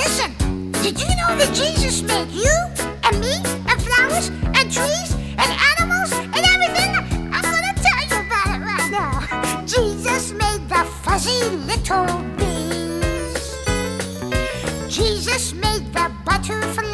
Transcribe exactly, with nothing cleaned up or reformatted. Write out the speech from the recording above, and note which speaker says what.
Speaker 1: Listen, did you know that Jesus made you and me and flowers and trees and animals and everything? I'm gonna tell you about it right now. Jesus made the fuzzy little bees. Jesus made the butterfly.